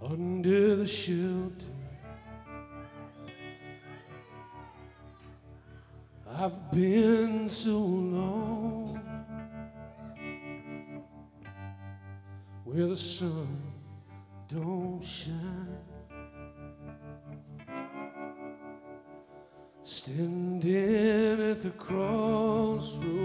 under the shelter. I've been so long where the sun don't shine, standing at the crossroads